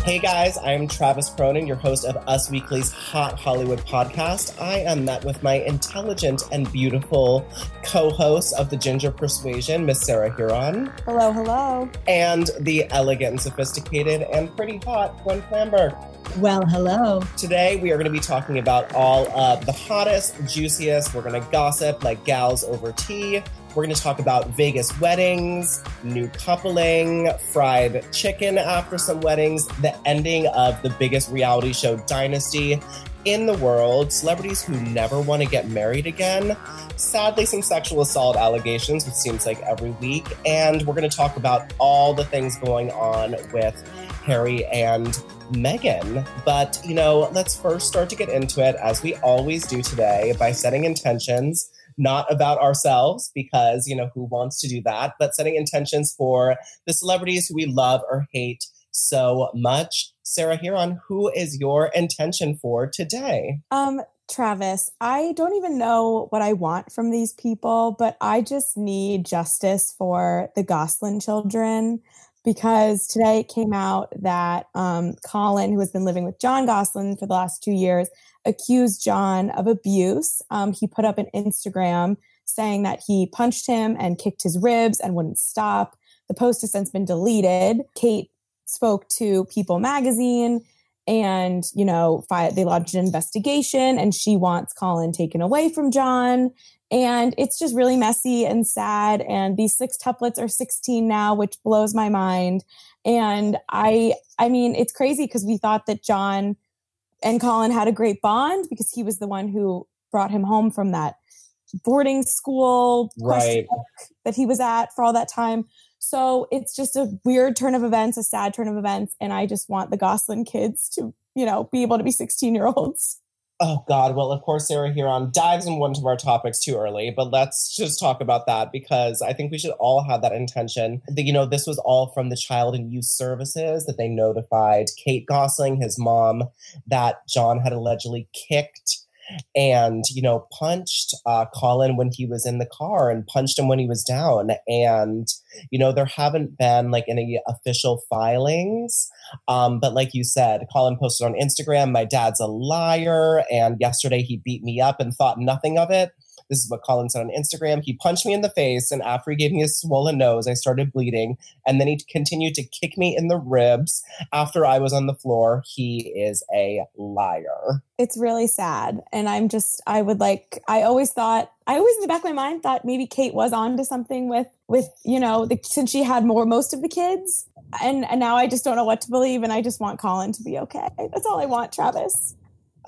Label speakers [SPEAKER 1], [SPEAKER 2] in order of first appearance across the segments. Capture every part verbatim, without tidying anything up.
[SPEAKER 1] Hey guys, I am Travis Cronin, your host of Us Weekly's Hot Hollywood podcast. I am met with my intelligent and beautiful co-host of the Ginger Persuasion, Miss Sarah Huron.
[SPEAKER 2] Hello, hello.
[SPEAKER 1] And the elegant and sophisticated and pretty hot Gwen Flamberg.
[SPEAKER 3] Well, hello.
[SPEAKER 1] Today we are going to be talking about all of the hottest, juiciest. We're going to gossip like gals over tea. We're going to talk about Vegas weddings, new coupling, fried chicken after some weddings, the ending of the biggest reality show dynasty in the world, celebrities who never want to get married again, sadly some sexual assault allegations, which seems like every week, and we're going to talk about all the things going on with Harry and Meghan. But, you know, let's first start to get into it, as we always do today, by setting intentions. Not about ourselves, because, you know, who wants to do that, but setting intentions for the celebrities who we love or hate so much. Sarah Huron, who is your intention for today?
[SPEAKER 2] Um, Travis, I don't even know what I want from these people, but I just need justice for the Gosselin children, because today it came out that um, Colin, who has been living with Jon Gosselin for the last two years, accused Jon of abuse. Um, he put up an Instagram saying that he punched him and kicked his ribs and wouldn't stop. The post has since been deleted. Kate spoke to People magazine and, you know, fi- they launched an investigation, and she wants Colin taken away from Jon. And it's just really messy and sad. And these sextuplets are sixteen now, which blows my mind. And I, I mean, it's crazy because we thought that Jon and Colin had a great bond because he was the one who brought him home from that boarding school
[SPEAKER 1] right.
[SPEAKER 2] that he was at for all that time. So it's just a weird turn of events, a sad turn of events. And I just want the Gosselin kids to, you know, be able to be sixteen year olds.
[SPEAKER 1] Oh, God. Well, of course, Sarah Huron dives in one of our topics too early, but let's just talk about that, because I think we should all have that intention. That, you know, this was all from the Child and Youth Services, that they notified Kate Gosselin, his mom, that Jon had allegedly kicked and, you know, punched uh, Colin when he was in the car and punched him when he was down. And, you know, there haven't been like any official filings. Um, but like you said, Colin posted on Instagram, "My dad's a liar, and yesterday he beat me up and thought nothing of it." This is what Colin said on Instagram. "He punched me in the face, and after he gave me a swollen nose, I started bleeding. And then he continued to kick me in the ribs after I was on the floor. He is a liar."
[SPEAKER 2] It's really sad. And I'm just, I would like, I always thought, I always in the back of my mind thought maybe Kate was on to something with, with, you know, the, since she had more, most of the kids. And, and now I just don't know what to believe. And I just want Colin to be okay. That's all I want, Travis.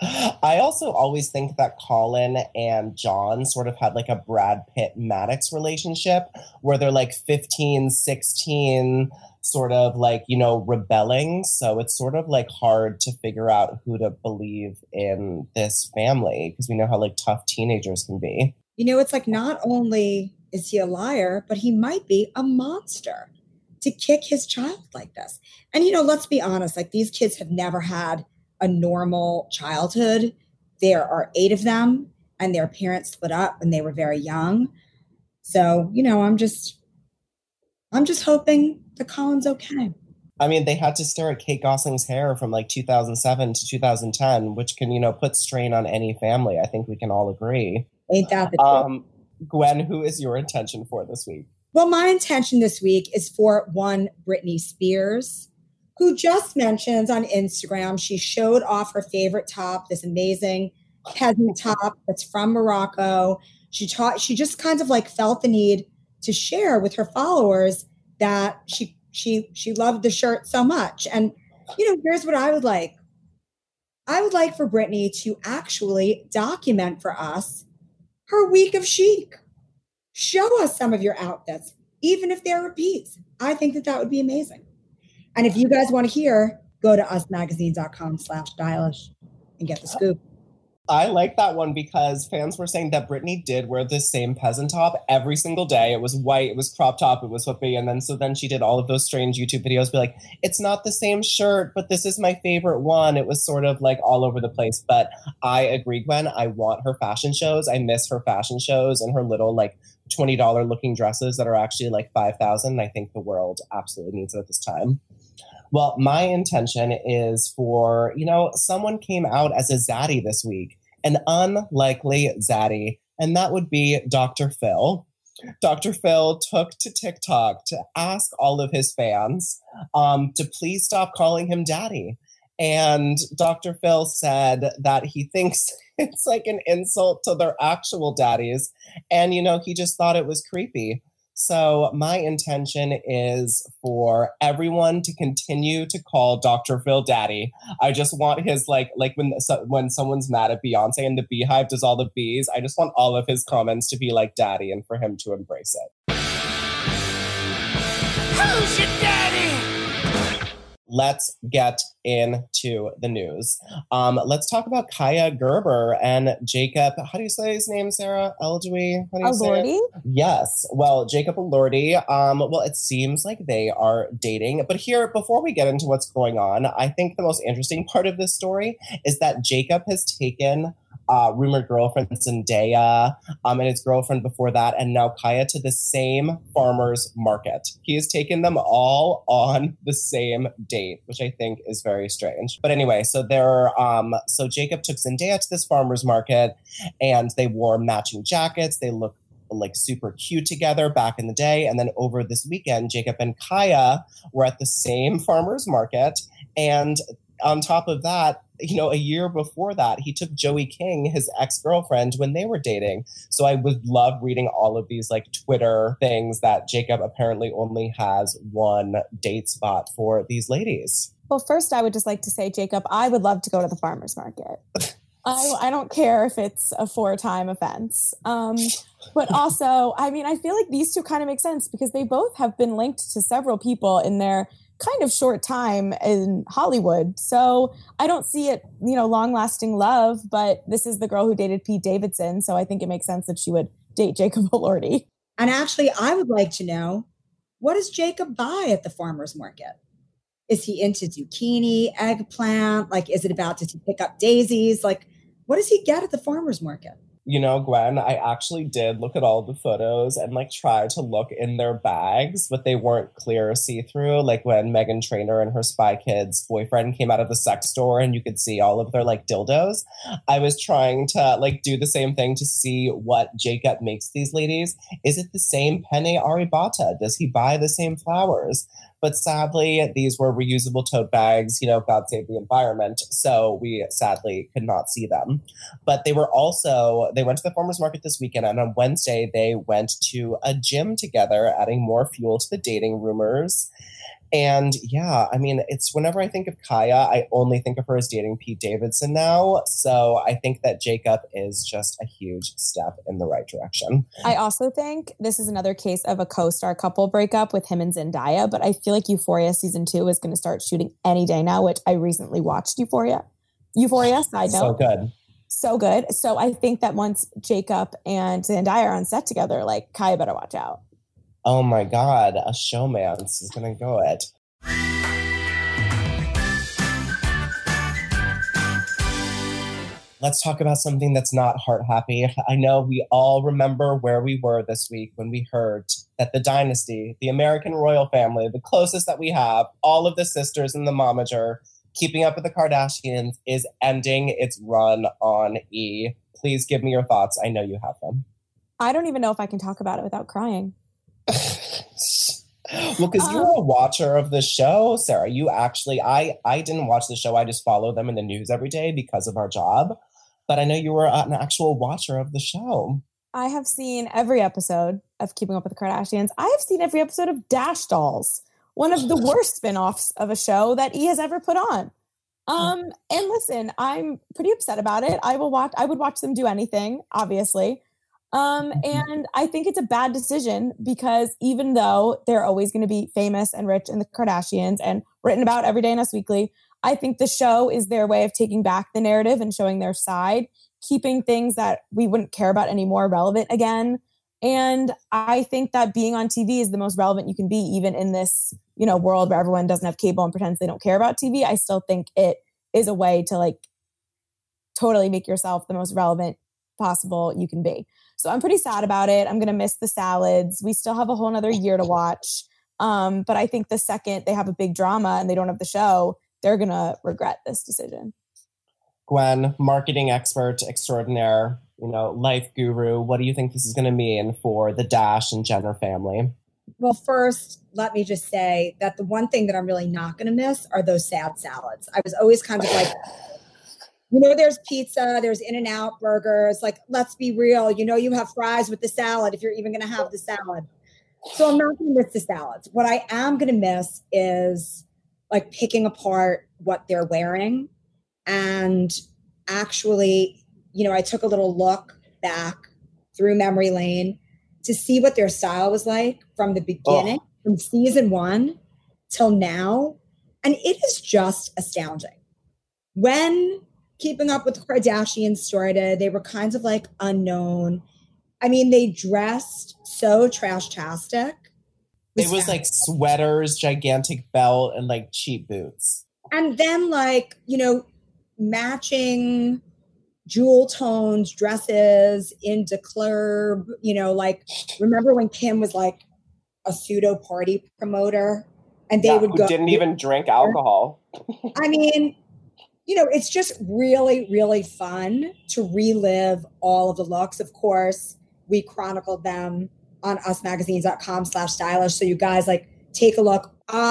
[SPEAKER 1] I also always think that Colin and Jon sort of had like a Brad Pitt Maddox relationship, where they're like fifteen, sixteen, sort of like, you know, rebelling. So it's sort of like hard to figure out who to believe in this family, because we know how like tough teenagers can be.
[SPEAKER 3] You know, it's like, not only is he a liar, but he might be a monster to kick his child like this. And, you know, let's be honest, like these kids have never had a normal childhood. There are eight of them, and their parents split up when they were very young. So, you know, I'm just, I'm just hoping that Colin's okay.
[SPEAKER 1] I mean, they had to stare at Kate Gosling's hair from like two thousand seven to two thousand ten, which can, you know, put strain on any family. I think we can all agree.
[SPEAKER 3] Ain't that the
[SPEAKER 1] um, Gwen, who is your intention for this week?
[SPEAKER 3] Well, my intention this week is for one Britney Spears, who just mentions on Instagram, she showed off her favorite top, this amazing peasant top that's from Morocco. She taught, she just kind of like felt the need to share with her followers that she she she loved the shirt so much. And, you know, here's what I would like. I would like for Britney to actually document for us her week of chic. Show us some of your outfits, even if they're repeats. I think that that would be amazing. And if you guys want to hear, go to usmagazine.com slash stylish and get the scoop.
[SPEAKER 1] I like that one because fans were saying that Britney did wear the same peasant top every single day. It was white, it was crop top, it was whoopee. And then so then she did all of those strange YouTube videos, be like, it's not the same shirt, but this is my favorite one. It was sort of like all over the place. But I agree, Gwen. I want her fashion shows. I miss her fashion shows and her little like twenty dollars looking dresses that are actually like five thousand dollars. I think the world absolutely needs it at this time. Well, my intention is for, you know, someone came out as a zaddy this week, an unlikely zaddy, and that would be Doctor Phil. Doctor Phil took to TikTok to ask all of his fans um, to please stop calling him daddy. And Doctor Phil said that he thinks it's like an insult to their actual daddies. And, you know, he just thought it was creepy. So my intention is for everyone to continue to call Doctor Phil daddy. I just want his, like, like when so, when someone's mad at Beyonce and the Beehive does all the bees, I just want all of his comments to be like daddy and for him to embrace it. Who's your daddy? Let's get into the news. Um, let's talk about Kaya Gerber and Jacob. How do you say his name, Sarah? Elordi? How do you say
[SPEAKER 2] Elordi?
[SPEAKER 1] it? Yes. Well, Jacob Elordi. Um, well, it seems like they are dating. But here, before we get into what's going on, I think the most interesting part of this story is that Jacob has taken Uh, rumored girlfriend Zendaya um, and his girlfriend before that, and now Kaya to the same farmer's market. He has taken them all on the same date, which I think is very strange. But anyway, so they're um, so Jacob took Zendaya to this farmer's market, and they wore matching jackets. They look like super cute together back in the day. And then over this weekend, Jacob and Kaya were at the same farmer's market, and on top of that, you know, a year before that, he took Joey King, his ex-girlfriend, when they were dating. So I would love reading all of these like Twitter things that Jacob apparently only has one date spot for these ladies.
[SPEAKER 2] Well, first, I would just like to say, Jacob, I would love to go to the farmer's market. I, I don't care if it's a four-time offense. Um, but also, I mean, I feel like these two kind of make sense because they both have been linked to several people in their kind of short time in Hollywood. So I don't see it, you know, long lasting love, but this is the girl who dated Pete Davidson. So I think it makes sense that she would date Jacob Elordi.
[SPEAKER 3] And actually, I would like to know, what does Jacob buy at the farmer's market? Is he into zucchini, eggplant? Like, is it about to pick up daisies? Like, what does he get at the farmer's market?
[SPEAKER 1] You know, Gwen, I actually did look at all the photos and like try to look in their bags, but they weren't clear or see-through. Like when Meghan Trainor and her Spy Kids boyfriend came out of the sex store and you could see all of their like dildos. I was trying to like do the same thing to see what Jacob makes these ladies. Is it the same penne arrabbiata? Does he buy the same flowers? But sadly, these were reusable tote bags, you know, God save the environment. So we sadly could not see them. But they were also, they went to the farmer's market this weekend. And on Wednesday, they went to a gym together, adding more fuel to the dating rumors. And yeah, I mean, it's whenever I think of Kaya, I only think of her as dating Pete Davidson now. So I think that Jacob is just a huge step in the right direction.
[SPEAKER 2] I also think this is another case of a co-star couple breakup with him and Zendaya, but I feel like Euphoria season two is going to start shooting any day now, which I recently watched Euphoria. Euphoria, side note.
[SPEAKER 1] So good.
[SPEAKER 2] So good. So I think that once Jacob and Zendaya are on set together, like Kaya better watch out.
[SPEAKER 1] Oh my God, a showmance is going to go it. Let's talk about something that's not heart happy. I know we all remember where we were this week when we heard that the dynasty, the American royal family, the closest that we have, all of the sisters in the momager, Keeping Up with the Kardashians, is ending its run on E! Please give me your thoughts. I know you have them.
[SPEAKER 2] I don't even know if I can talk about it without crying.
[SPEAKER 1] Well, because um, you're a watcher of the show, Sarah. You actually, I, I didn't watch the show. I just follow them in the news every day because of our job. But I know you were an actual watcher of the show.
[SPEAKER 2] I have seen every episode of Keeping Up with the Kardashians. I have seen every episode of Dash Dolls, one of the worst spinoffs of a show that E! has ever put on. Um, and listen, I'm pretty upset about it. I will watch. I would watch them do anything, obviously. Um, and I think it's a bad decision because even though they're always going to be famous and rich in the Kardashians and written about every day in Us Weekly, I think the show is their way of taking back the narrative and showing their side, keeping things that we wouldn't care about anymore relevant again. And I think that being on T V is the most relevant you can be, even in this, you know, world where everyone doesn't have cable and pretends they don't care about T V. I still think it is a way to like totally make yourself the most relevant possible you can be. So I'm pretty sad about it. I'm going to miss the salads. We still have a whole nother year to watch, Um, but I think the second they have a big drama and they don't have the show, they're going to regret this decision.
[SPEAKER 1] Gwen, marketing expert extraordinaire, you know, life guru, what do you think this is going to mean for the Dash and Jenner family?
[SPEAKER 3] Well, first, let me just say that the one thing that I'm really not going to miss are those sad salads. I was always kind of like, you know, there's pizza, there's In-N-Out burgers. Like, let's be real. You know, you have fries with the salad if you're even going to have the salad. So I'm not going to miss the salads. What I am going to miss is like picking apart what they're wearing. And actually, you know, I took a little look back through memory lane to see what their style was like from the beginning, oh. from season one till now. And it is just astounding. When Keeping Up with the Kardashians started, they were kind of like unknown. I mean, they dressed so trash-tastic.
[SPEAKER 1] It was like sweaters, gigantic belt, and like cheap boots.
[SPEAKER 3] And then like, you know, matching jewel tones, dresses into club, you know, like, remember when Kim was like a pseudo party promoter and they
[SPEAKER 1] yeah,
[SPEAKER 3] would
[SPEAKER 1] who
[SPEAKER 3] go.
[SPEAKER 1] didn't even drink alcohol.
[SPEAKER 3] I mean, you know, it's just really, really fun to relive all of the looks. Of course, we chronicled them on usmagazines.com slash stylish. So you guys like take a look.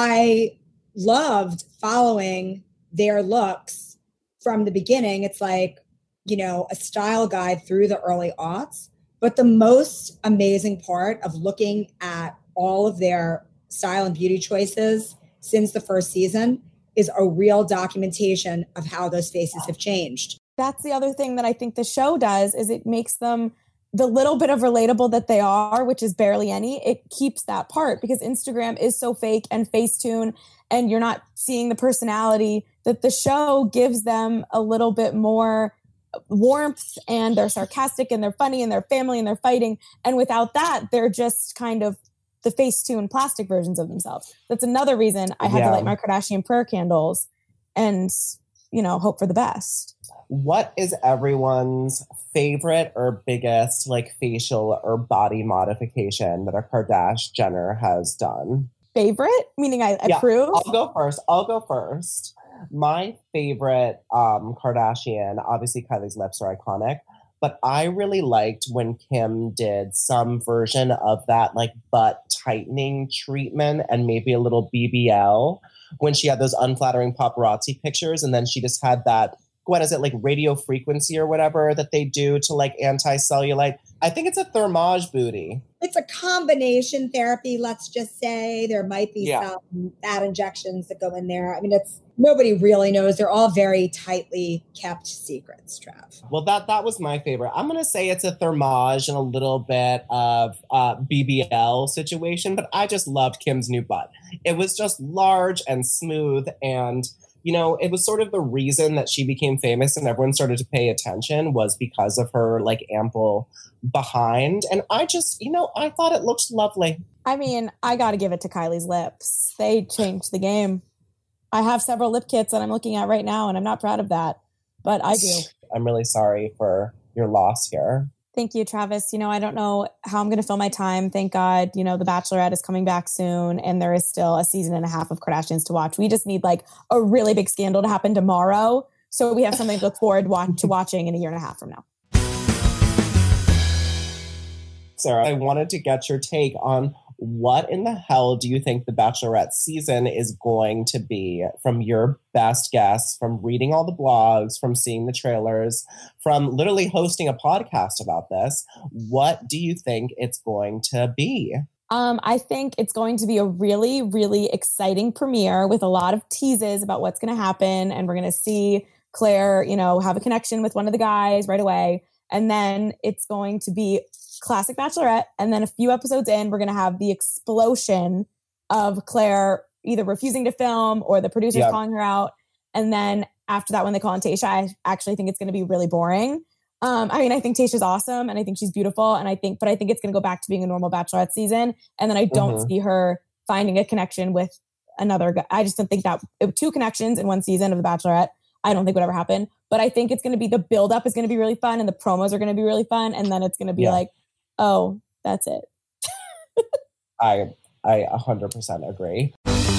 [SPEAKER 3] I loved following their looks from the beginning. It's like, you know, a style guide through the early aughts. But the most amazing part of looking at all of their style and beauty choices since the first season is a real documentation of how those faces have changed.
[SPEAKER 2] That's the other thing that I think the show does is it makes them the little bit of relatable that they are, which is barely any, it keeps that part because Instagram is so fake and Facetune and you're not seeing the personality that the show gives them a little bit more warmth and they're sarcastic and they're funny and they're family and they're fighting. And without that, they're just kind of the Facetune plastic versions of themselves. That's another reason I had yeah. to light my Kardashian prayer candles and, you know, hope for the best.
[SPEAKER 1] What is everyone's favorite or biggest like facial or body modification that a Kardashian Jenner has done?
[SPEAKER 2] Favorite? Meaning I
[SPEAKER 1] yeah,
[SPEAKER 2] approve?
[SPEAKER 1] I'll go first. I'll go first. My favorite um, Kardashian, obviously Kylie's lips are iconic, but I really liked when Kim did some version of that like butt tightening treatment and maybe a little B B L when she had those unflattering paparazzi pictures and then she just had that, what is it, like radio frequency or whatever that they do to like anti-cellulite? I think it's a thermage booty.
[SPEAKER 3] It's a combination therapy, let's just say. There might be yeah. some fat injections that go in there. I mean, it's nobody really knows. They're all very tightly kept secrets, Trav.
[SPEAKER 1] Well, that that was my favorite. I'm going to say it's a thermage and a little bit of uh, B B L situation, but I just loved Kim's new butt. It was just large and smooth and you know, it was sort of the reason that she became famous and everyone started to pay attention was because of her like ample behind. And I just, you know, I thought it looked lovely.
[SPEAKER 2] I mean, I got to give it to Kylie's lips. They changed the game. I have several lip kits that I'm looking at right now and I'm not proud of that, but I do.
[SPEAKER 1] I'm really sorry for your loss here.
[SPEAKER 2] Thank you, Travis. You know, I don't know how I'm going to fill my time. Thank God, you know, The Bachelorette is coming back soon and there is still a season and a half of Kardashians to watch. We just need like a really big scandal to happen tomorrow. So we have something to look forward watch- to watching in a year and a half from now.
[SPEAKER 1] Sarah, I wanted to get your take on what in the hell do you think The Bachelorette season is going to be from your best guess, from reading all the blogs, from seeing the trailers, from literally hosting a podcast about this? What do you think it's going to be?
[SPEAKER 2] Um, I think it's going to be a really, really exciting premiere with a lot of teases about what's going to happen. And we're going to see Claire, you know, have a connection with one of the guys right away. And then it's going to be classic Bachelorette. And then a few episodes in, we're going to have the explosion of Claire either refusing to film or the producers yep. calling her out. And then after that, when they call on Tayshia, I actually think it's going to be really boring. Um, I mean, I think Tayshia's awesome and I think she's beautiful. And I think, but I think it's going to go back to being a normal Bachelorette season. And then I don't mm-hmm. see her finding a connection with another guy. I just don't think that two connections in one season of The Bachelorette, I don't think would ever happen. But I think it's going to be, the buildup is going to be really fun and the promos are going to be really fun. And then it's going to be yeah. like, oh, that's it.
[SPEAKER 1] I I one hundred percent agree.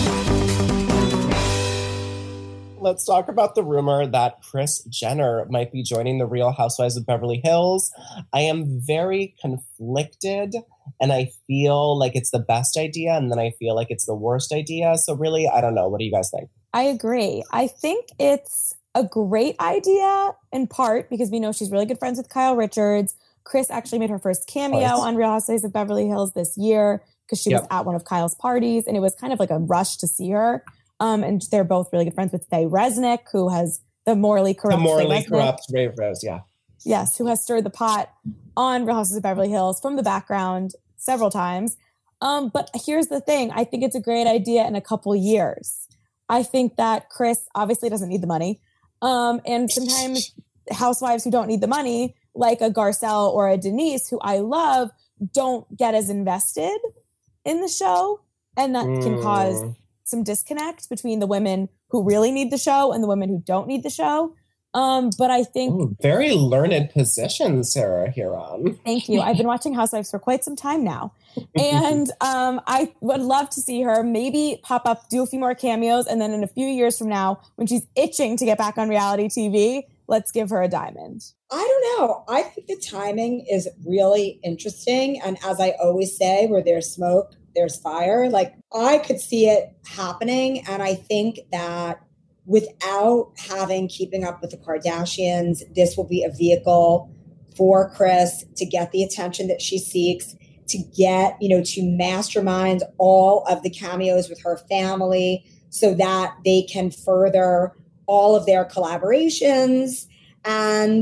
[SPEAKER 1] Let's talk about the rumor that Kris Jenner might be joining the Real Housewives of Beverly Hills. I am very conflicted, and I feel like it's the best idea, and then I feel like it's the worst idea. So really, I don't know. What do you guys think?
[SPEAKER 2] I agree. I think it's a great idea, in part because we know she's really good friends with Kyle Richards. Kris actually made her first cameo nice. on Real Housewives of Beverly Hills this year because she yep. was at one of Kyle's parties, and it was kind of like a rush to see her. Um, and they're both really good friends with Faye Resnick, who has the morally corrupt.
[SPEAKER 1] The morally corrupt Faye Rose, yeah.
[SPEAKER 2] Yes, who has stirred the pot on Real Housewives of Beverly Hills from the background several times. Um, but here's the thing. I think it's a great idea in a couple years. I think that Kris obviously doesn't need the money. Um, and sometimes housewives who don't need the money, like a Garcelle or a Denise, who I love, don't get as invested in the show. And that mm. can cause some disconnect between the women who really need the show and the women who don't need the show. Um, but I think...
[SPEAKER 1] Ooh, very learned position, Sarah, here on.
[SPEAKER 2] Thank you. I've been watching Housewives for quite some time now. And um, I would love to see her maybe pop up, do a few more cameos, and then in a few years from now, when she's itching to get back on reality T V, let's give her a diamond.
[SPEAKER 3] I don't know. I think the timing is really interesting. And as I always say, where there's smoke, there's fire. Like, I could see it happening. And I think that without having Keeping Up with the Kardashians, this will be a vehicle for Kris to get the attention that she seeks, to get, you know, to mastermind all of the cameos with her family so that they can further all of their collaborations. And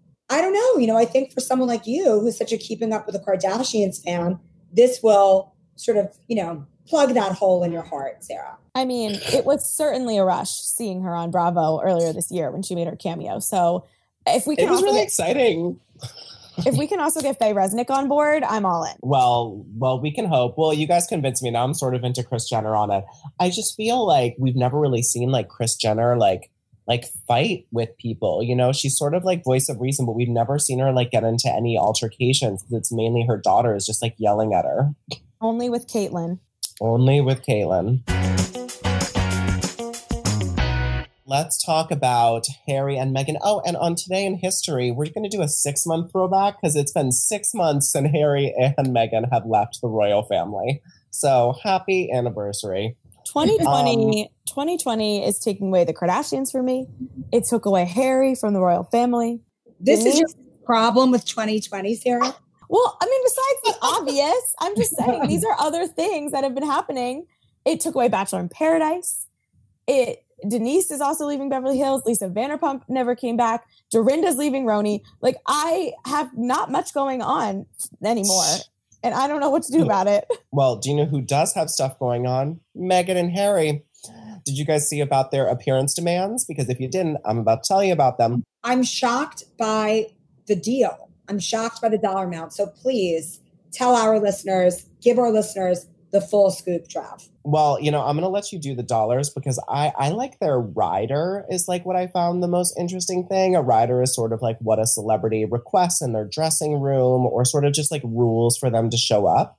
[SPEAKER 3] I don't know, you know, I think for someone like you, who's such a Keeping Up with the Kardashians fan, this will sort of, you know, plug that hole in your heart, Sarah.
[SPEAKER 2] I mean, it was certainly a rush seeing her on Bravo earlier this year when she made her cameo. So if we can,
[SPEAKER 1] it was
[SPEAKER 2] also
[SPEAKER 1] really
[SPEAKER 2] get,
[SPEAKER 1] exciting.
[SPEAKER 2] If we can also get Faye Resnick on board, I'm all in.
[SPEAKER 1] Well, well, we can hope. Well, you guys convinced me. Now I'm sort of into Kris Jenner on it. I just feel like we've never really seen like Kris Jenner like like fight with people. You know, she's sort of like voice of reason, but we've never seen her like get into any altercations. It's mainly her daughters just like yelling at her.
[SPEAKER 2] Only with Caitlyn.
[SPEAKER 1] Only with Caitlyn. Let's talk about Harry and Meghan. Oh, and on Today in History, we're going to do a six-month throwback because it's been six months since Harry and Meghan have left the royal family. So happy anniversary.
[SPEAKER 2] twenty twenty, um, twenty twenty is taking away the Kardashians for me. It took away Harry from the royal family.
[SPEAKER 3] This Denise. Is your problem with twenty twenty, Sarah?
[SPEAKER 2] Well, I mean, besides the obvious, I'm just saying these are other things that have been happening. It took away Bachelor in Paradise. It Denise is also leaving Beverly Hills. Lisa Vanderpump never came back. Dorinda's leaving Roni. Like, I have not much going on anymore, and I don't know what to do about it.
[SPEAKER 1] Well, do you know who does have stuff going on? Meghan and Harry. Did you guys see about their appearance demands? Because if you didn't, I'm about to tell you about them.
[SPEAKER 3] I'm shocked by the deal. I'm shocked by the dollar amount. So please tell our listeners, give our listeners the full scoop, Trav.
[SPEAKER 1] Well, you know, I'm going to let you do the dollars because I, I like their rider is like what I found the most interesting thing. A rider is sort of like what a celebrity requests in their dressing room or sort of just like rules for them to show up.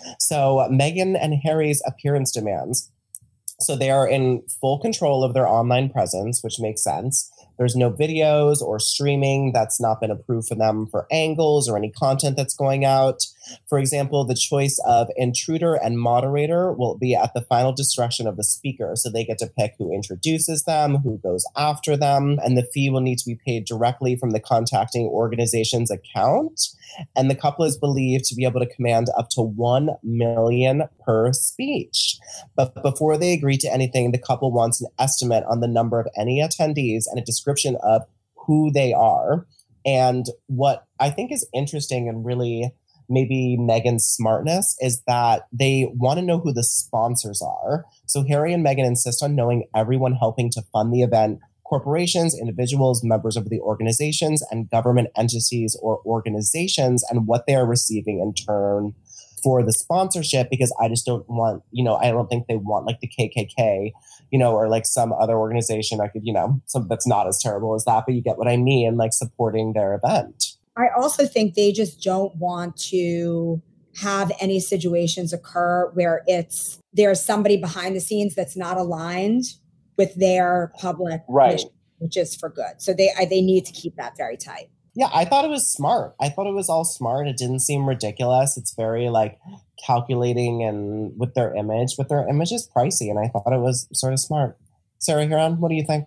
[SPEAKER 1] So Meghan and Harry's appearance demands. So they are in full control of their online presence, which makes sense. There's no videos or streaming that's not been approved for them for angles or any content that's going out. For example, the choice of intruder and moderator will be at the final discretion of the speaker. So they get to pick who introduces them, who goes after them, and the fee will need to be paid directly from the contacting organization's account. And the couple is believed to be able to command up to one million dollars per speech. But before they agree to anything, the couple wants an estimate on the number of any attendees and a description of who they are. And what I think is interesting and really maybe Meghan's smartness is that they want to know who the sponsors are. So Harry and Meghan insist on knowing everyone helping to fund the event: corporations, individuals, members of the organizations, and government entities or organizations, and what they are receiving in turn for the sponsorship, because I just don't want, you know, I don't think they want like the K K K, you know, or like some other organization I could, you know, some that's not as terrible as that, but you get what I mean, like supporting their event.
[SPEAKER 3] I also think they just don't want to have any situations occur where it's there's somebody behind the scenes that's not aligned with their public
[SPEAKER 1] right.
[SPEAKER 3] mission, which is for good. So they they need to keep that very tight.
[SPEAKER 1] Yeah, I thought it was smart. I thought it was all smart. It didn't seem ridiculous. It's very like calculating and with their image, but their image is pricey, and I thought it was sort of smart. Sarah Huron, what do you think?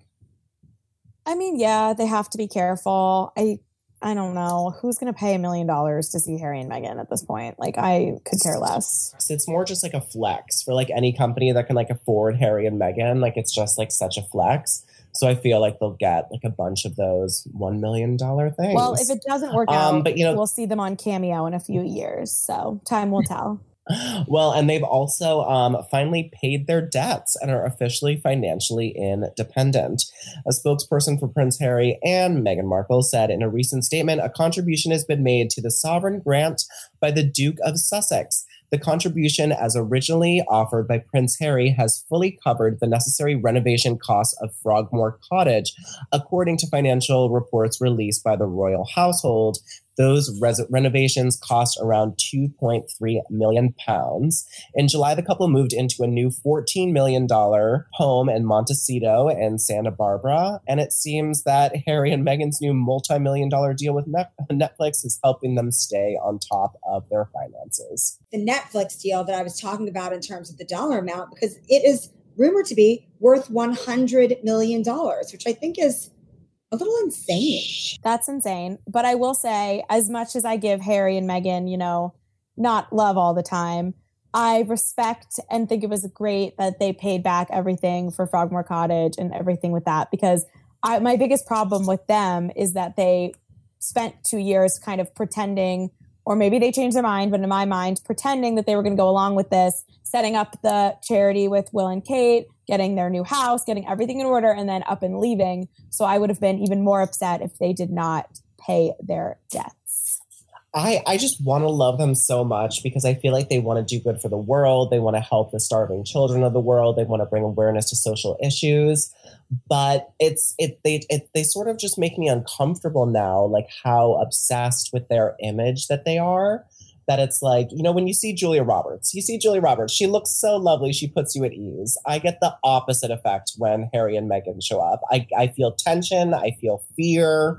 [SPEAKER 2] I mean, yeah, they have to be careful. I I don't know. Who's going to pay a million dollars to see Harry and Meghan at this point? Like, I could care less.
[SPEAKER 1] It's more just like a flex for like any company that can like afford Harry and Meghan. Like, it's just like such a flex. So I feel like they'll get like a bunch of those one million dollars things.
[SPEAKER 2] Well, if it doesn't work
[SPEAKER 1] um,
[SPEAKER 2] out,
[SPEAKER 1] but, you know,
[SPEAKER 2] we'll see them on Cameo in a few years. So time will tell.
[SPEAKER 1] Well, and they've also um, finally paid their debts and are officially financially independent. A spokesperson for Prince Harry and Meghan Markle said in a recent statement, a contribution has been made to the sovereign grant by the Duke of Sussex. The contribution, as originally offered by Prince Harry, has fully covered the necessary renovation costs of Frogmore Cottage, according to financial reports released by the royal household. Those res- renovations cost around two point three million pounds. In July, the couple moved into a new fourteen million dollars home in Montecito and Santa Barbara. And it seems that Harry and Meghan's new multi-million dollar deal with Net- Netflix is helping them stay on top of their finances.
[SPEAKER 3] The Netflix deal that I was talking about in terms of the dollar amount, because it is rumored to be worth one hundred million dollars, which I think is a little insane.
[SPEAKER 2] That's insane. But I will say, as much as I give Harry and Meghan, you know, not love all the time, I respect and think it was great that they paid back everything for Frogmore Cottage and everything with that, because I, my biggest problem with them is that they spent two years kind of pretending, or maybe they changed their mind, but in my mind, pretending that they were going to go along with this, setting up the charity with Will and Kate, getting their new house, getting everything in order, and then up and leaving. So I would have been even more upset if they did not pay their debts.
[SPEAKER 1] I, I just want to love them so much because I feel like they want to do good for the world. They want to help the starving children of the world. They want to bring awareness to social issues. But it's it they it, they sort of just make me uncomfortable now, like how obsessed with their image that they are. That it's like, you know, when you see Julia Roberts, you see Julia Roberts, she looks so lovely, she puts you at ease. I get the opposite effect when Harry and Meghan show up. I, I feel tension, I feel fear.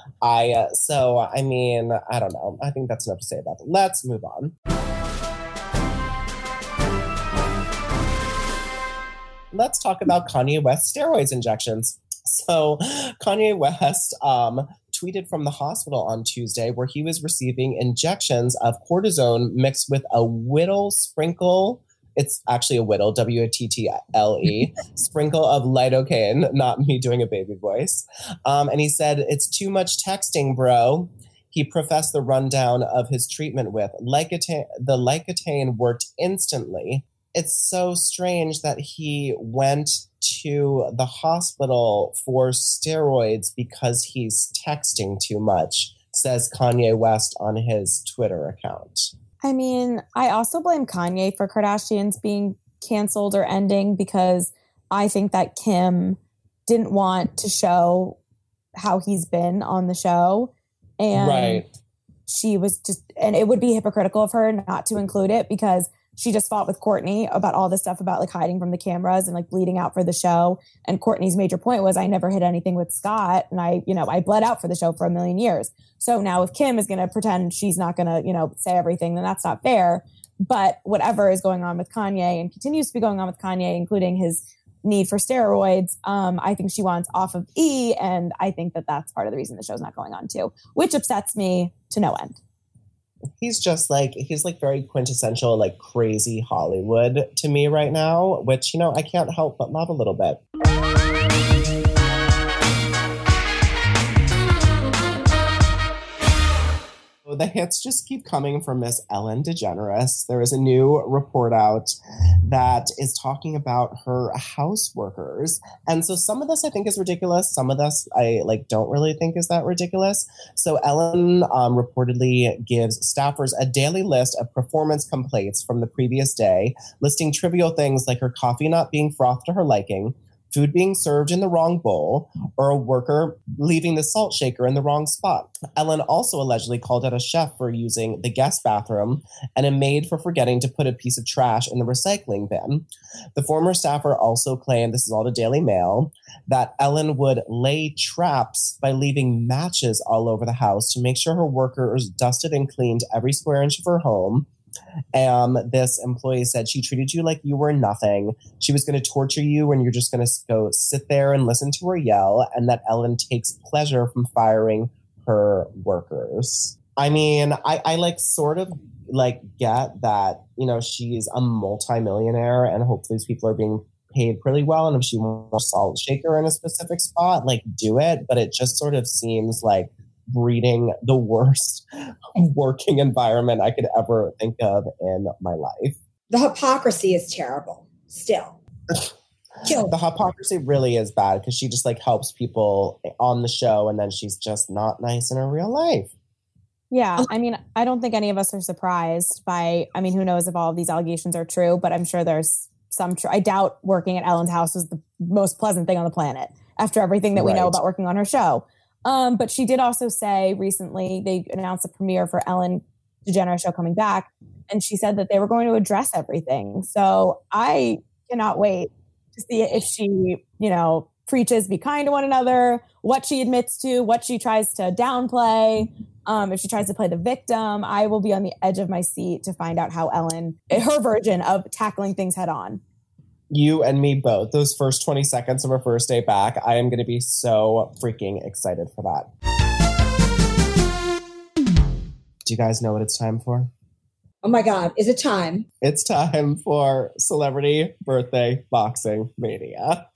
[SPEAKER 1] I uh, so, I mean, I don't know. I think that's enough to say about it. Let's move on. Let's talk about Kanye West steroids injections. So Kanye West um, tweeted from the hospital on Tuesday where he was receiving injections of cortisone mixed with a Whittle sprinkle. It's actually a Whittle, W A T T L E, sprinkle of lidocaine, not me doing a baby voice. Um, and he said, it's too much texting, bro. He professed the rundown of his treatment with Licata- the Licatane worked instantly. It's so strange that he went to the hospital for steroids because he's texting too much, says Kanye West on his Twitter account.
[SPEAKER 2] I mean, I also blame Kanye for Kardashians being canceled or ending because I think that Kim didn't want to show how he's been on the show. And
[SPEAKER 1] right.
[SPEAKER 2] she was just, and it would be hypocritical of her not to include it because she just fought with Kourtney about all this stuff about like hiding from the cameras and like bleeding out for the show. And Kourtney's major point was I never hid anything with Scott. And I, you know, I bled out for the show for a million years. So now if Kim is going to pretend she's not going to, you know, say everything, then that's not fair. But whatever is going on with Kanye and continues to be going on with Kanye, including his need for steroids, um, I think she wants off of E. And I think that that's part of the reason the show's not going on too, which upsets me to no end.
[SPEAKER 1] He's just like, he's like very quintessential, like crazy Hollywood to me right now, which, you know, I can't help but love a little bit. The hits just keep coming from Miss Ellen DeGeneres. There is a new report out that is talking about her house workers. And so some of this I think is ridiculous. Some of this I like don't really think is that ridiculous. So Ellen um, reportedly gives staffers a daily list of performance complaints from the previous day, listing trivial things like her coffee not being frothed to her liking, food being served in the wrong bowl, or a worker leaving the salt shaker in the wrong spot. Ellen also allegedly called out a chef for using the guest bathroom and a maid for forgetting to put a piece of trash in the recycling bin. The former staffer also claimed, this is all the Daily Mail, that Ellen would lay traps by leaving matches all over the house to make sure her workers dusted and cleaned every square inch of her home. Um, this employee said she treated you like you were nothing. She was going to torture you and you're just going to go sit there and listen to her yell, and that Ellen takes pleasure from firing her workers. I mean, I, I like sort of like get that, you know, she's a multimillionaire and hopefully these people are being paid pretty well. And if she wants a salt shaker in a specific spot, like do it. But it just sort of seems like breeding the worst working environment I could ever think of in my life.
[SPEAKER 3] The hypocrisy is terrible still.
[SPEAKER 1] The hypocrisy really is bad because she just like helps people on the show and then she's just not nice in her real life.
[SPEAKER 2] Yeah, I mean, I don't think any of us are surprised by, I mean, who knows if all of these allegations are true, but I'm sure there's some, tr- I doubt working at Ellen's house was the most pleasant thing on the planet after everything that right. we know about working on her show. Um, but she did also say recently, they announced a premiere for Ellen DeGeneres show coming back, and she said that they were going to address everything. So I cannot wait to see if she, you know, preaches be kind to one another, what she admits to, what she tries to downplay, um, if she tries to play the victim. I will be on the edge of my seat to find out how Ellen, her version of tackling things head on.
[SPEAKER 1] You and me both. Those first twenty seconds of her first day back, I am going to be so freaking excited for that. Do you guys know what it's time for?
[SPEAKER 3] Oh my God, is it time?
[SPEAKER 1] It's time for Celebrity Birthday Boxing Mania.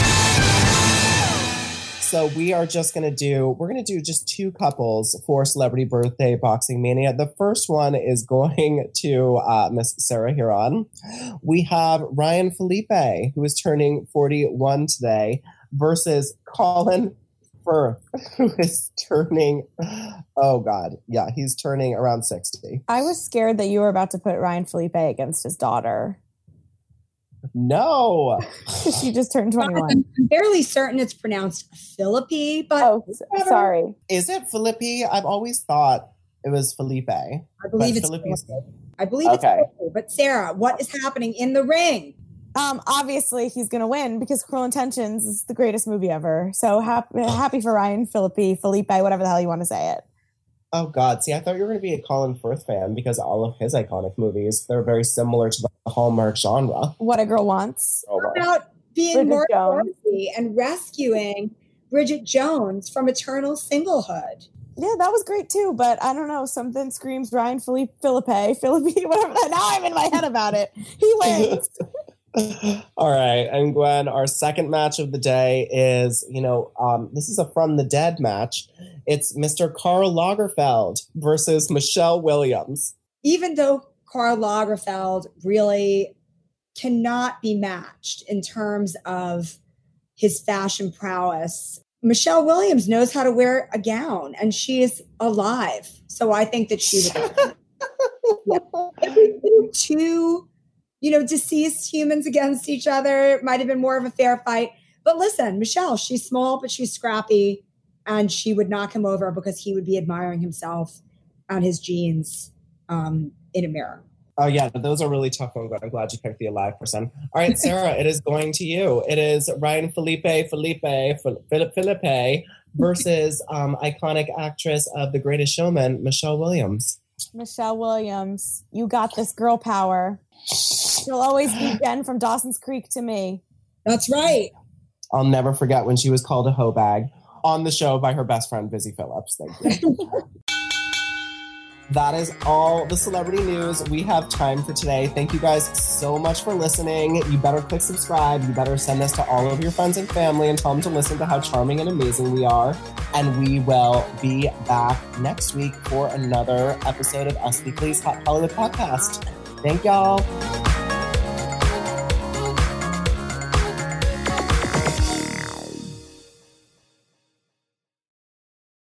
[SPEAKER 1] So we are just going to do, we're going to do just two couples for Celebrity Birthday Boxing Mania. The first one is going to uh, Miss Sarah Huron. We have Ryan Felipe, who is turning forty-one today, versus Colin Firth, who is turning, oh God, yeah, he's turning around sixty.
[SPEAKER 2] I was scared that you were about to put Ryan Felipe against his daughter.
[SPEAKER 1] No.
[SPEAKER 2] She just turned twenty-one.
[SPEAKER 3] I'm fairly certain it's pronounced Philippi, but
[SPEAKER 2] oh, sorry.
[SPEAKER 1] Is it Philippi? I've always thought it was Felipe.
[SPEAKER 3] I believe it's
[SPEAKER 1] Felipe.
[SPEAKER 3] I believe it's
[SPEAKER 1] okay.
[SPEAKER 3] Philippi. But Sarah, what is happening in the ring?
[SPEAKER 2] Um, obviously he's going to win because Cruel Intentions is the greatest movie ever. So happy, happy for Ryan Philippi, Felipe, whatever the hell you want to say it.
[SPEAKER 1] Oh, God. See, I thought you were going to be a Colin Firth fan because all of his iconic movies, they're very similar to the Hallmark genre.
[SPEAKER 2] What a Girl Wants.
[SPEAKER 3] How about being more worthy and rescuing Bridget Jones from eternal singlehood?
[SPEAKER 2] Yeah, that was great too, but I don't know. Something screams Ryan Philippe, Philippe, Philippe, whatever. Now I'm in my head about it. He wins.
[SPEAKER 1] All right. And Gwen, our second match of the day is, you know, um, this is a From the Dead match. It's Mister Karl Lagerfeld versus Michelle Williams.
[SPEAKER 3] Even though Karl Lagerfeld really cannot be matched in terms of his fashion prowess, Michelle Williams knows how to wear a gown and she is alive. So I think that she would win. Yeah. If we put two, you know, deceased humans against each other, it might have been more of a fair fight. But listen, Michelle, she's small, but she's scrappy. And she would knock him over because he would be admiring himself and his jeans um, in a mirror.
[SPEAKER 1] Oh, yeah. Those are really tough ones. I'm glad you picked the alive person. All right, Sarah, it is going to you. It is Ryan Felipe, Felipe, Philip Felipe versus um, iconic actress of The Greatest Showman, Michelle Williams.
[SPEAKER 2] Michelle Williams, you got this girl power. She'll always be Jen from Dawson's Creek to me.
[SPEAKER 3] That's right.
[SPEAKER 1] I'll never forget when she was called a hoe bag on the show by her best friend, Busy Phillips. Thank you. That is all the celebrity news we have time for today. Thank you guys so much for listening. You better click subscribe. You better send this to all of your friends and family and tell them to listen to how charming and amazing we are. And we will be back next week for another episode of Us Weekly's Hot Hollywood Podcast. Thank y'all.